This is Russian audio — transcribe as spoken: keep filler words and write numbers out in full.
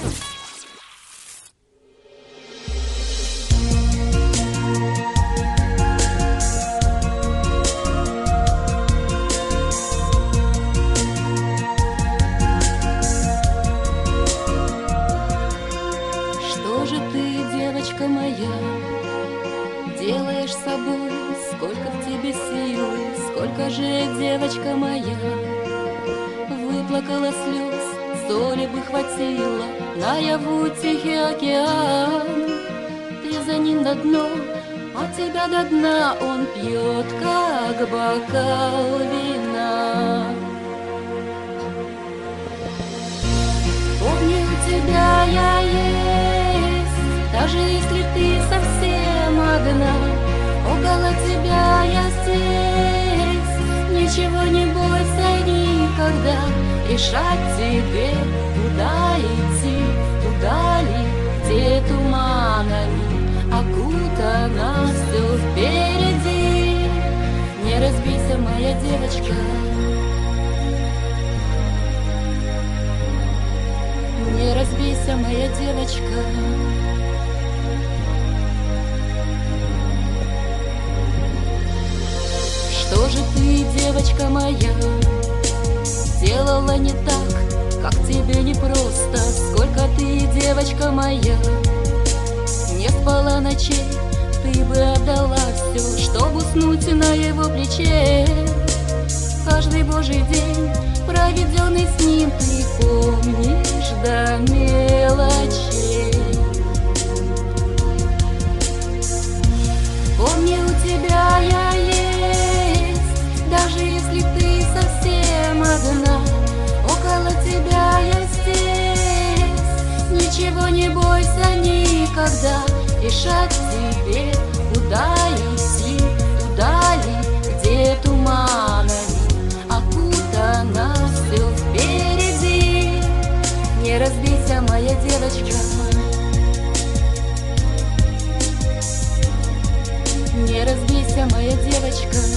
Что же ты, девочка моя, делаешь с собой? Сколько в тебе силы, сколько же, девочка моя, выплакала слез, соли бы хватило, наяву тихий океан. Ты за ним на дно, а тебя до дна он пьет, как бокал вина. Помни, у тебя я есть, даже если ты совсем одна. Около тебя я здесь, ничего не бойся никогда. Решать тебе, куда идти, туда ли, где туманами окутано все впереди. Не разбейся, моя девочка, не разбейся, моя девочка. Что же ты, девочка моя, сделала не так, как тебе непросто? Сколько ты, девочка моя, не спала ночей, ты бы отдала все, чтобы уснуть на его плече. Каждый божий день, проведенный с ним, ты помнишь до мелочей. Помни, у тебя я есть, даже если ты совсем одна. Около тебя я здесь, ничего не бойся никогда. Решать тебе, куда идти, туда ли, где туманами окутано все впереди. Не разбейся, моя девочка, не разбейся, моя девочка.